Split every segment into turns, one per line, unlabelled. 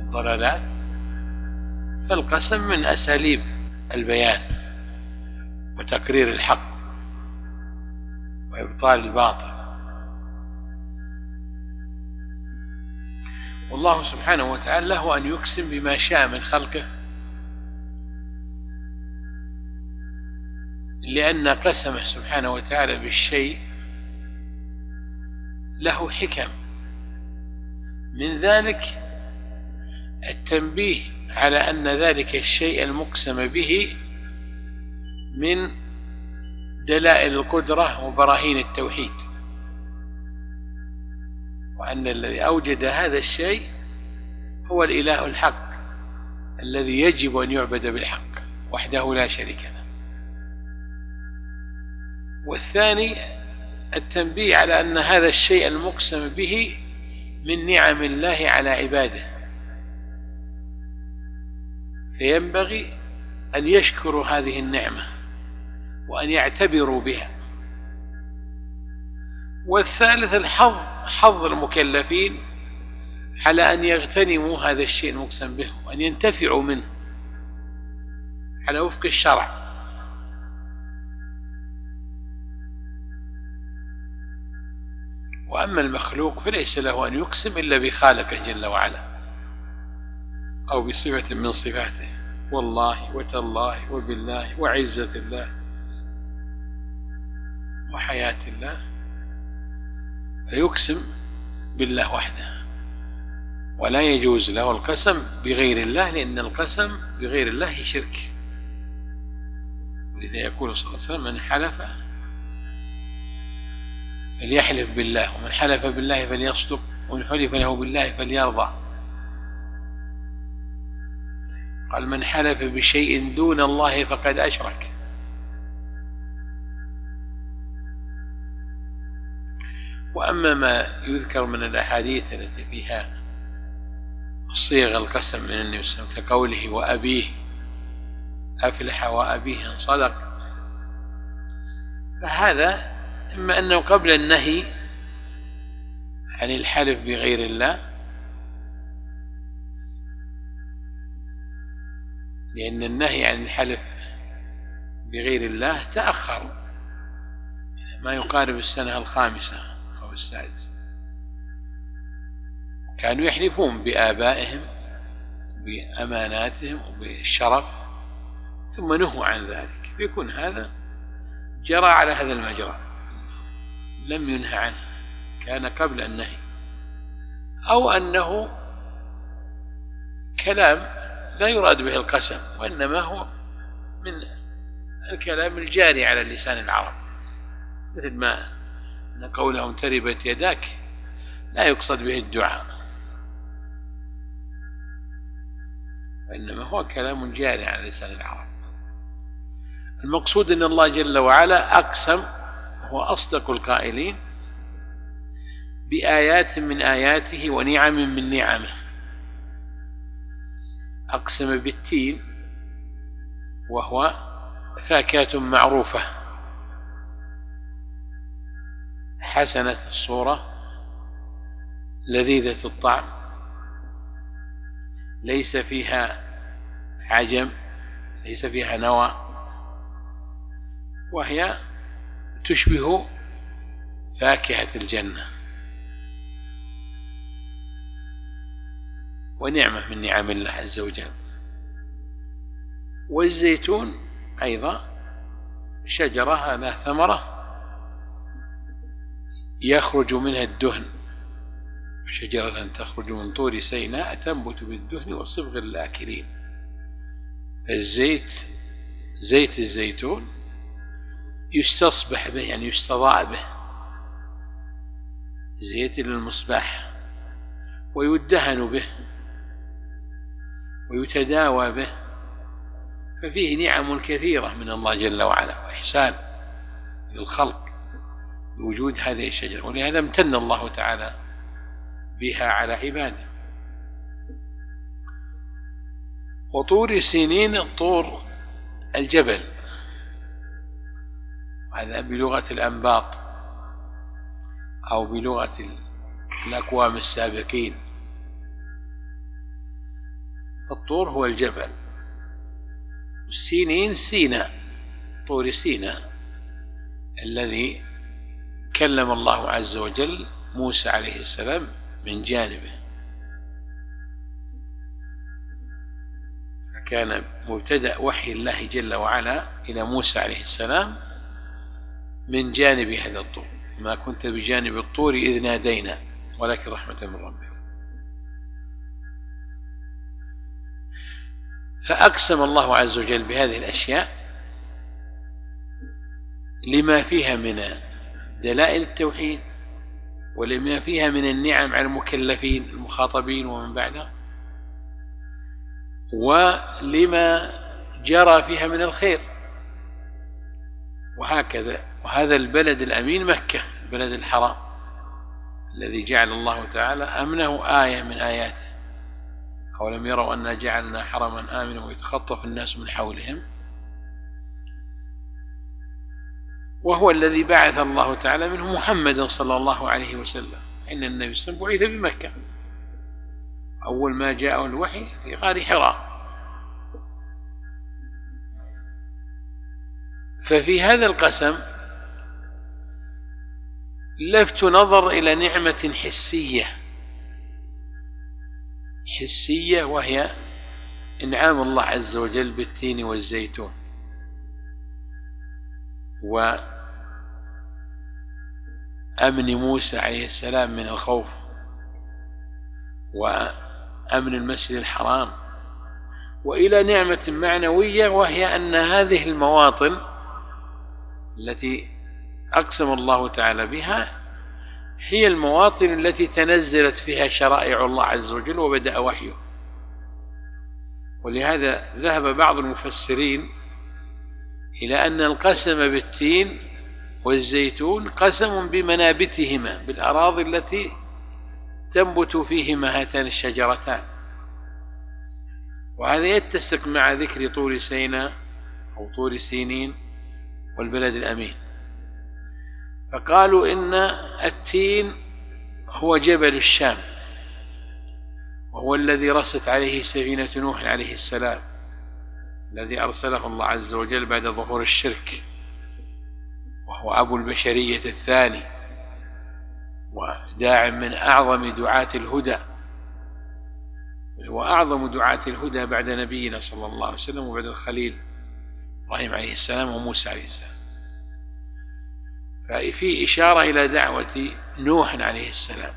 ضلالات، فالقسم من أساليب البيان وتقرير الحق وإبطال الباطل. والله سبحانه وتعالى له أن يقسم بما شاء من خلقه، لأن قسمه سبحانه وتعالى بالشيء له حكم، من ذلك التنبيه على أن ذلك الشيء المقسم به من دلائل القدرة وبراهين التوحيد، وأن الذي أوجد هذا الشيء هو الإله الحق الذي يجب أن يعبد بالحق وحده لا شريك له. والثاني التنبيه على أن هذا الشيء المقسم به من نعم الله على عباده، فينبغي أن يشكروا هذه النعمة وأن يعتبروا بها. والثالث حظ المكلفين على أن يغتنموا هذا الشيء المقسم به وأن ينتفعوا منه على وفق الشرع. وأما المخلوق فليس له أن يقسم إلا بخالقه جل وعلا أو بصفة من صفاته، والله وتالله وبالله وعزة الله وحياة الله، فيقسم بالله وحده، ولا يجوز له القسم بغير الله، لأن القسم بغير الله شرك. ولذا يقول صلى الله عليه وسلم: من حلف فليحلف بالله، ومن حلف بالله فليصدق، ومن حلف له بالله فليرضى. قال: من حلف بشيء دون الله فقد أشرك. وأما ما يذكر من الأحاديث التي فيها صيغ القسم من النبي صلى الله عليه وسلم كقوله: وأبيه أفلح وأبيه إن صدق، فهذا إما أنه قبل النهي عن الحلف بغير الله، لأن النهي عن الحلف بغير الله تأخر ما يقارب السنة الخامسة أو السادسة. كانوا يحلفون بآبائهم بأماناتهم وبالشرف، ثم نهوا عن ذلك، فيكون هذا جرى على هذا المجرى، لم ينهى عنه، كان قبل النهي. أو أنه كلام لا يراد به القسم، وإنما هو من الكلام الجاري على لسان العرب، مثل ما أن قولهم تربت يداك لا يقصد به الدعاء، وإنما هو كلام جاري على لسان العرب. المقصود أن الله جل وعلا أقسم، هو أصدق القائلين، بآيات من آياته ونعم من نعمه. أقسم بالتين، وهو فاكهة معروفة حسنة الصورة لذيذة الطعم، ليس فيها عجم، ليس فيها نوى، وهي تشبه فاكهة الجنة، ونعمة من نعم الله عز وجل. والزيتون أيضا شجرة لها ثمرة يخرج منها الدهن، شجرة تخرج من طور سيناء تنبت بالدهن وصبغ للآكلين. الزيت، زيت الزيتون يستصبح به، يعني يستضاء به، زيت للمصباح، ويدهن به ويتداوى به، ففيه نعم كثيرة من الله جل وعلا وإحسان للخلق بوجود هذه الشجرة، ولهذا امتن الله تعالى بها على عباده. وطور سينين، طور الجبل، هذا بلغة الأنباط أو بلغة الأقوام السابقين. الطور هو الجبل، والسينين سيناء، طور سيناء الذي كلم الله عز وجل موسى عليه السلام من جانبه، فكان مبتدأ وحي الله جل وعلا إلى موسى عليه السلام من جانب هذا الطور. ما كنت بجانب الطور إذ نادينا ولكن رحمة من ربك. فأقسم الله عز وجل بهذه الأشياء لما فيها من دلائل التوحيد، ولما فيها من النعم على المكلفين المخاطبين ومن بعده، ولما جرى فيها من الخير، وهكذا. وهذا البلد الأمين مكة، البلد الحرام الذي جعل الله تعالى أمنه آية من آياته. أولم يروا أنا جعلنا حرما آمنا ويتخطف الناس من حولهم. وهو الذي بعث الله تعالى منه محمدا صلى الله عليه وسلم، إن النبي صلى الله عليه وسلم بعث بمكة، أول ما جاءه الوحي في غار حراء. ففي هذا القسم لفت نظر إلى نعمة حسية، وهي إنعام الله عز وجل بالتين والزيتون، وأمن موسى عليه السلام من الخوف، وأمن المسجد الحرام، وإلى نعمة معنوية، وهي أن هذه المواطن التي أقسم الله تعالى بها هي المواطن التي تنزلت فيها شرائع الله عز وجل وبدأ وحيه. ولهذا ذهب بعض المفسرين إلى أن القسم بالتين والزيتون قسم بمنابتهما، بالأراضي التي تنبت فيهما هاتان الشجرتان، وهذا يتسق مع ذكر طور سيناء أو طور سينين والبلد الأمين. فقالوا إن التين هو جبل الشام، وهو الذي رست عليه سفينة نوح عليه السلام، الذي أرسله الله عز وجل بعد ظهور الشرك، وهو أبو البشرية الثاني، وداع من أعظم دعاة الهدى، هو أعظم دعاة الهدى بعد نبينا صلى الله عليه وسلم وبعد الخليل إبراهيم عليه السلام وموسى عليه السلام. ففي إشارة إلى دعوة نوح عليه السلام،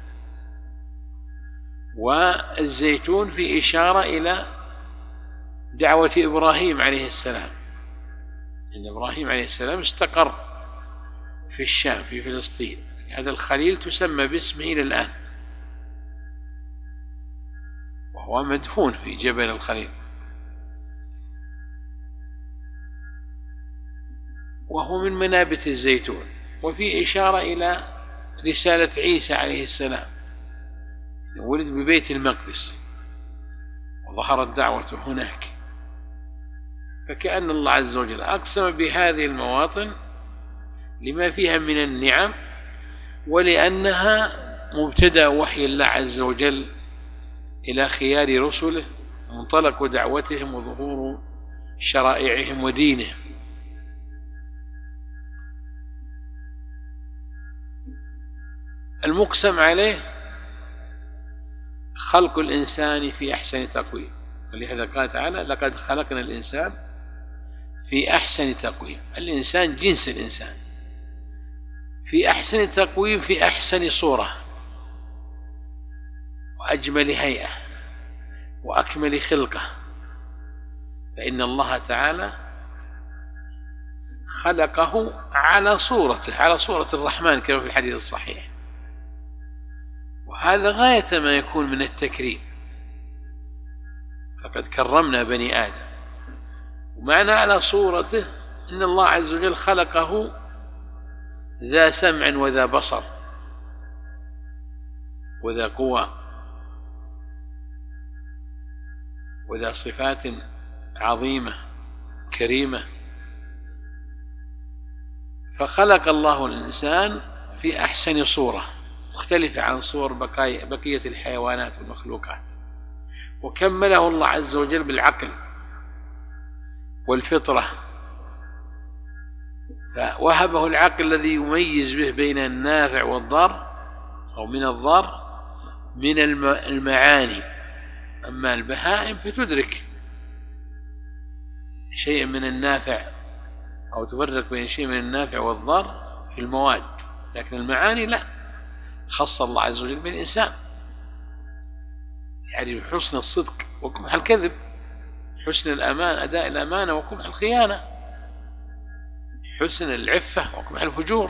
والزيتون في إشارة إلى دعوة إبراهيم عليه السلام، إن إبراهيم عليه السلام استقر في الشام في فلسطين، هذا الخليل تسمى باسمه إلى الآن، وهو مدفون في جبل الخليل، وهو من منابت الزيتون. وفي إشارة إلى رسالة عيسى عليه السلام، ولد ببيت المقدس وظهرت دعوته هناك. فكأن الله عز وجل أقسم بهذه المواطن لما فيها من النعم، ولأنها مبتدأ وحي الله عز وجل إلى خيار رسله، منطلق دعوتهم وظهور شرائعهم ودينهم. المقسم عليه خلق الإنسان في أحسن تقويم، ولهذا قال تعالى لقد خلقنا الإنسان في أحسن تقويم. الإنسان جنس الإنسان في أحسن تقويم، في أحسن صورة وأجمل هيئة وأكمل خلقة. فإن الله تعالى خلقه على صورته، على صورة الرحمن كما في الحديث الصحيح، وهذا غاية ما يكون من التكريم. لقد كرمنا بني آدم، ومعنى على صورته إن الله عز وجل خلقه ذا سمع وذا بصر وذا قوى وذا صفات عظيمة كريمة. فخلق الله الإنسان في أحسن صورة مختلفة عن صور بقية الحيوانات والمخلوقات، وكمله الله عز وجل بالعقل والفطرة، فوهبه العقل الذي يميز به بين النافع والضار أو من الضار من المعاني. أما البهائم فتدرك شيء من النافع أو تفرق بين شيء من النافع والضار في المواد، لكن المعاني لا، خص الله عز وجل بالإنسان، يعني بحسن الصدق وقبح الكذب، حسن الأمان أداء الأمانة وقبح الخيانة، حسن العفة وقبح الفجور.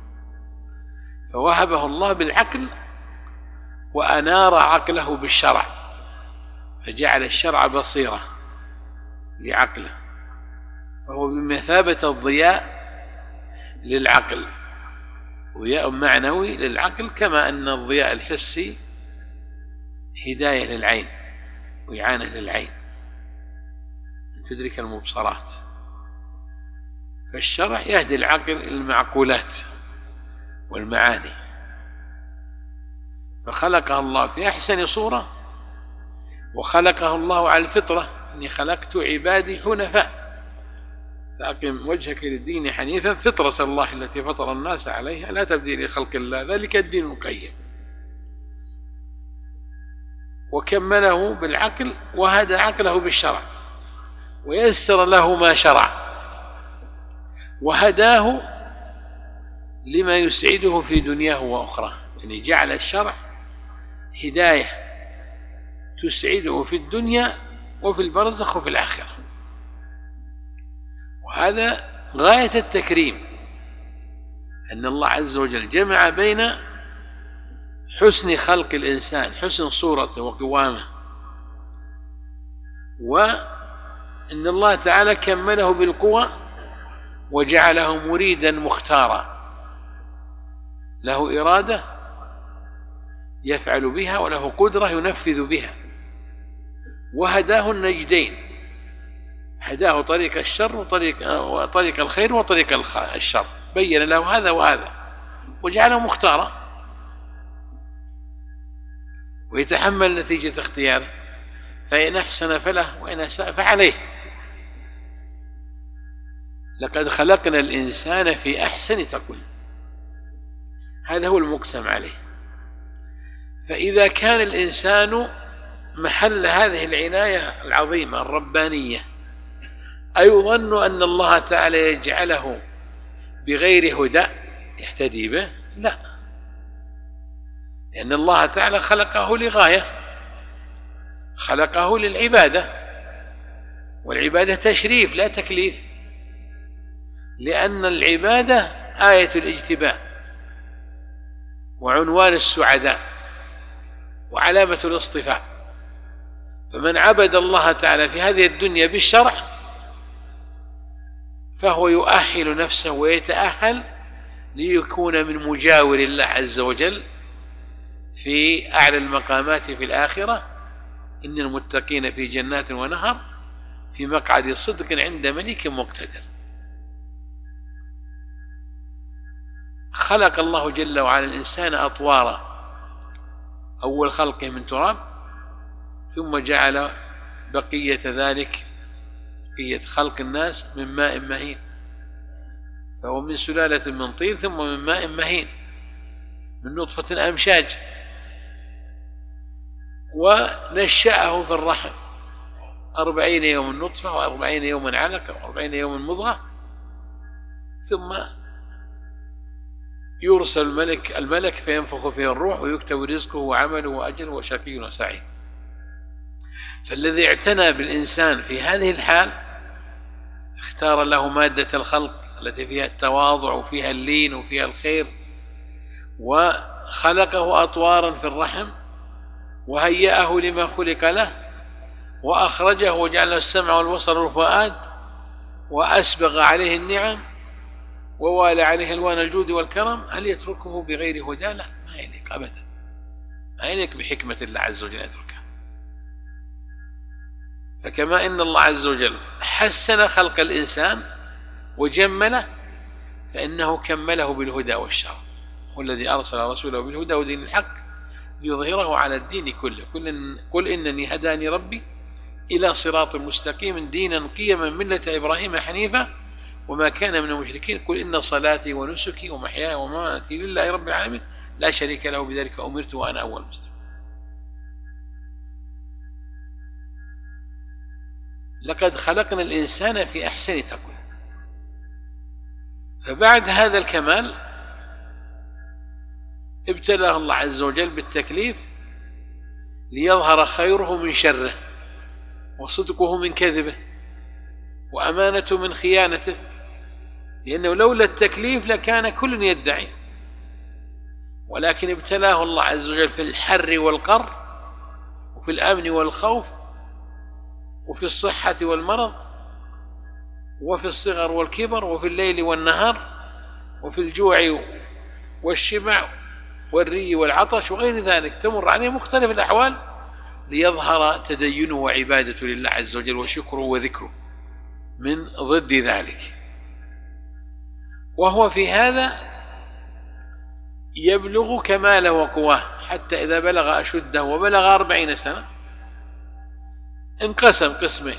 فوهبه الله بالعقل وأنار عقله بالشرع، فجعل الشرع بصيرة لعقله، فهو بمثابة الضياء للعقل، ضياء معنوي للعقل، كما أن الضياء الحسي هداية للعين وإعانة للعين أن تدرك المبصرات. فالشرع يهدي العقل إلى المعقولات والمعاني، فخلقه الله في أحسن صورة، وخلقه الله على الفطرة: إني خلقت عبادي حنفاء فأقم وجهك للدين حنيفا فطرة الله التي فطر الناس عليها لا تبديل لخلق الله ذلك الدين القيم. وكمله بالعقل وهدى عقله بالشرع ويسر له ما شرع، وهداه لما يسعده في دنياه وأخرى، يعني جعل الشرع هداية تسعده في الدنيا وفي البرزخ وفي الآخرة. وهذا غاية التكريم، أن الله عز وجل جمع بين حسن خلق الإنسان، حسن صورته وقوامه، وأن الله تعالى كمله بالقوى وجعله مريدا مختارا له إرادة يفعل بها وله قدرة ينفذ بها. وهداه النجدين، هداه طريق الشر وطريق الخير وطريق الشر، بين له هذا وهذا وجعله مختارا، ويتحمل نتيجة اختياره، فإن أحسن فله وإن أساء فعليه. لقد خلقنا الإنسان في أحسن تقويم، هذا هو المقسم عليه. فإذا كان الإنسان محل هذه العناية العظيمة الربانية، أيظن أن الله تعالى يجعله بغير هدى يهتدي به؟ لا، لأن الله تعالى خلقه لغاية، خلقه للعبادة، والعبادة تشريف لا تكليف، لأن العبادة آية الاجتباء وعنوان السعداء وعلامة الاصطفاء. فمن عبد الله تعالى في هذه الدنيا بالشرع فهو يؤهل نفسه ويتأهل ليكون من مجاور الله عز وجل في أعلى المقامات في الآخرة. إن المتقين في جنات ونهر في مقعد صدق عند ملك مقتدر. خلق الله جل وعلا الإنسان أطوارا، أول خلقه من تراب، ثم جعل بقية ذلك بقية خلق الناس من ماء مهين، فهو من سلالة من طين ثم من ماء مهين من نطفة أمشاج، ونشأه في الرحم 40 يوم نطفة و40 يوما علقة و40 يوما مضغة، ثم يرسل الملك فينفخ فيه الروح ويكتب رزقه وعمله وأجله وشقي وسعيد. فالذي اعتنى بالإنسان في هذه الحال اختار له مادة الخلق التي فيها التواضع وفيها اللين وفيها الخير، وخلقه أطوارا في الرحم وهيأه لما خلق له، وأخرجه وجعل السمع والبصر والفؤاد، وأسبغ عليه النعم ووالى عليه ألوان الجود والكرم. هل يتركه بغير هدى؟ لا، ما يليق أبدا، ما يليق بحكمة الله عز وجل يتركه. فكما إن الله عز وجل حسن خلق الإنسان وجمله، فإنه كمله بالهدى والشرع، هو الذي أرسل رسوله بالهدى ودين الحق ليظهره على الدين كله. قل إنني هداني ربي إلى صراط مستقيم دينا قيما ملة إبراهيم حنيفا وما كان من المشركين. قل إن صلاتي ونسكي ومحياي ومماتي لله رب العالمين لا شريك له بذلك أمرت وأنا أول مسلم. لقد خلقنا الإنسان في أحسن تقويم. فبعد هذا الكمال ابتلاه الله عز وجل بالتكليف ليظهر خيره من شره وصدقه من كذبه وأمانته من خيانته، لأنه لولا التكليف لكان كل يدعي، ولكن ابتلاه الله عز وجل في الحر والقر وفي الأمن والخوف وفي الصحة والمرض وفي الصغر والكبر وفي الليل والنهار وفي الجوع والشبع والري والعطش وغير ذلك، تمر عليه مختلف الأحوال ليظهر تدينه وعبادته لله عز وجل وشكره وذكره من ضد ذلك. وهو في هذا يبلغ كماله وقواه حتى إذا بلغ أشده وبلغ 40 سنة انقسم قسمين،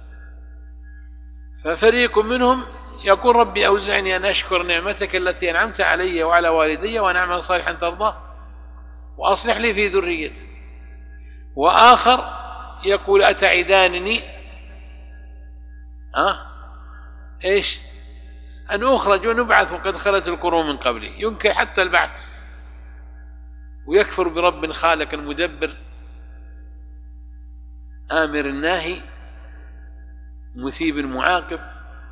ففريق منهم يقول ربي أوزعني أن أشكر نعمتك التي أنعمت علي وعلى والدي وأن أعمل صالحا ترضاه وأصلح لي في ذريتي. وآخر يقول أتعدانني إيش أن أخرج ونبعث وقد خلت القرون من قبلي، ينكر حتى البعث ويكفر برب خالق مدبر آمر الناهي مثيب معاقب،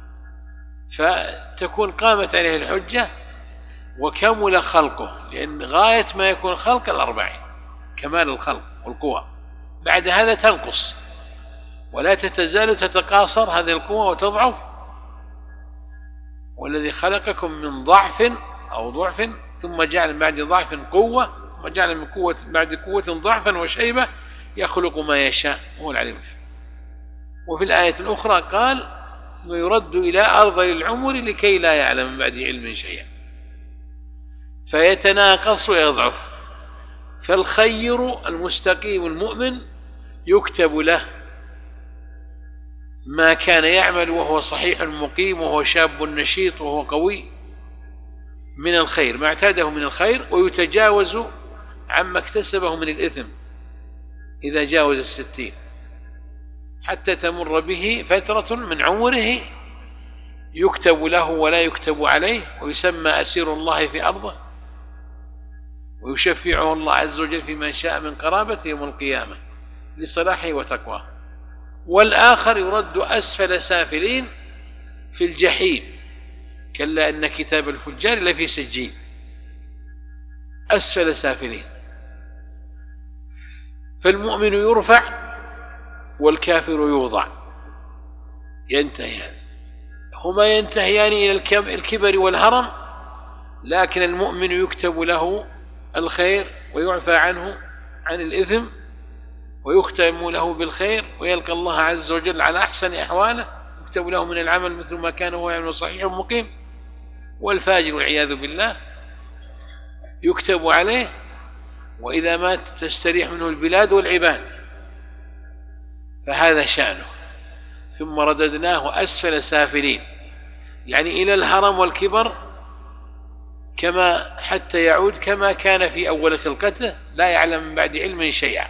فتكون قامت عليه الحجة وكمل خلقه، لأن غاية ما يكون خلق 40 كمال الخلق والقوة، بعد هذا تنقص ولا تتزال تتقاصر هذه القوة وتضعف. والذي خلقكم من ضعف أو ضعف ثم جعل من بعد ضعف قوة ثم جعل من قوة بعد قوة ضعفا وشيبة يخلق ما يشاء وهو العليم الحكيم. وفي الآية الأخرى قال ويرد إلى أرذل العمر لكي لا يعلم من بعد علم شيئا، فيتناقص ويضعف. فالخير المستقيم المؤمن يكتب له ما كان يعمل وهو صحيح مقيم وهو شاب نشيط وهو قوي من الخير ما اعتاده من الخير، ويتجاوز عما اكتسبه من الإثم إذا جاوز 60 حتى تمر به فترة من عمره يكتب له ولا يكتب عليه، ويسمى أسير الله في أرضه ويشفعه الله عز وجل في من شاء من قرابته يوم القيامة لصلاحه وتقواه. والآخر يرد أسفل سافلين في الجحيم، كلا إن كتاب الفجار لفي سجين، أسفل سافلين. فالمؤمن يرفع والكافر يوضع، ينتهي هذا، هما ينتهيان إلى الكبر والهرم، لكن المؤمن يكتب له الخير ويعفى عنه عن الإثم ويختم له بالخير ويلقى الله عز وجل على أحسن أحواله، يكتب له من العمل مثل ما كان هو يعمل صحيح مقيم. والفاجر والعياذ بالله يكتب عليه وإذا مات تستريح منه البلاد والعباد، فهذا شأنه. ثم رددناه أسفل سافلين، يعني إلى الهرم والكبر، كما حتى يعود كما كان في أول خلقته لا يعلم من بعد علم شيئا.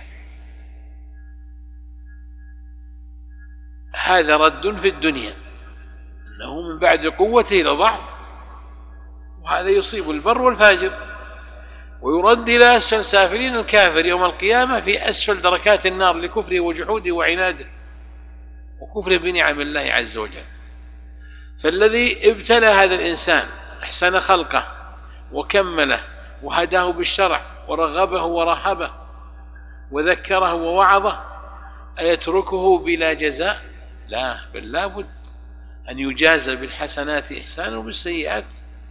هذا رد في الدنيا، أنه من بعد قوته إلى ضعف، وهذا يصيب البر والفاجر. ويرد إلى أسفل سافلين الكافر يوم القيامة في أسفل دركات النار لكفره وجحوده وعناده وكفره بنعم الله عز وجل. فالذي ابتلى هذا الإنسان أحسن خلقه وكمله وهداه بالشرع ورغبه ورهبه وذكره ووعظه أيتركه بلا جزاء؟ لا، بل لابد أن يجازى بالحسنات إحسانا وبالسيئات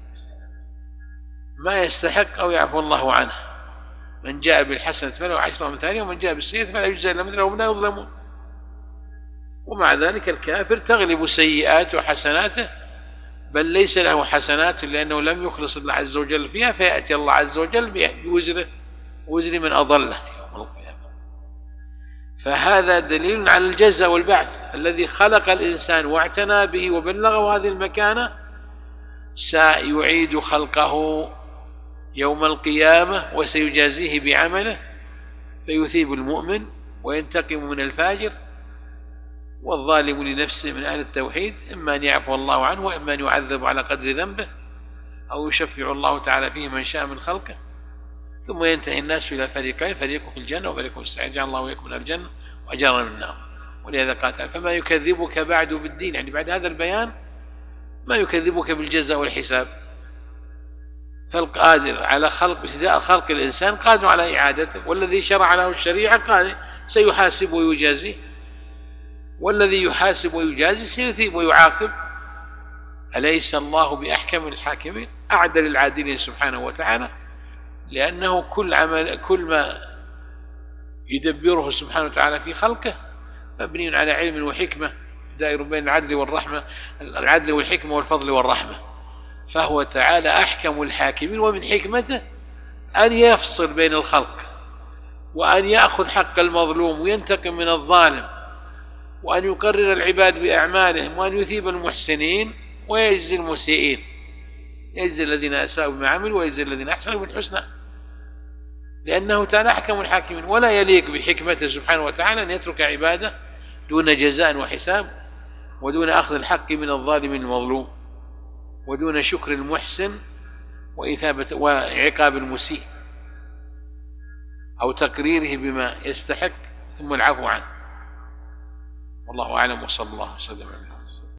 ما يستحق أو يعفو الله عنه. من جاء بالحسنة فله 10 أمثالها ومن جاء بالسيئة فلا يجزى إلا مثلها وهم لا يظلمون. ومع ذلك الكافر تغلب سيئات وحسناته، بل ليس له حسنات لأنه لم يخلص الله عز وجل فيها، فيأتي الله عز وجل بوزره ووزر من أضله يوم القيامة. فهذا دليل على الجزاء والبعث. الذي خلق الإنسان واعتنى به وبلغه هذه المكانة سيعيد خلقه يوم القيامة وسيجازيه بعمله، فيثيب المؤمن وينتقم من الفاجر والظالم لنفسه من أهل التوحيد، إما أن يعفو الله عنه وإما أن يعذب على قدر ذنبه أو يشفع الله تعالى فيه من شاء من خلقه. ثم ينتهي الناس إلى فريقين، فريق في الجنة وفريق في السعير، جعل الله وإياكم من الجنة وأجرنا من النار. ولهذا قال تعالى: فما يكذبك بعد بالدين، يعني بعد هذا البيان ما يكذبك بالجزاء والحساب. فالقادر على خلق ابتداء خلق الإنسان قادر على إعادته، والذي شرع له الشريعة قال سيحاسب ويجازيه، والذي يحاسب ويجازي سيثيب ويعاقب. أليس الله بأحكم الحاكمين؟ أعدل العادلين سبحانه وتعالى، لأنه كل ما يدبره سبحانه وتعالى في خلقه مبني على علم وحكمة دائر بين العدل والرحمة، العدل والحكمة والفضل والرحمة. فهو تعالى أحكم الحاكمين، ومن حكمته أن يفصل بين الخلق، وأن يأخذ حق المظلوم وينتقم من الظالم، وأن يقرر العباد بأعمالهم، وأن يثيب المحسنين ويجزي المسيئين، يجزي الذين أساءوا بما عملوا ويجزي الذين أحسنوا بالحسنى، لأنه تعالى أحكم الحاكمين. ولا يليق بحكمته سبحانه وتعالى أن يترك عباده دون جزاء وحساب، ودون أخذ الحق من الظالم المظلوم، ودون شكر المحسن وعقاب المسيء، أو تقريره بما يستحق ثم العفو عنه. والله أعلم، وصلى الله وسلم على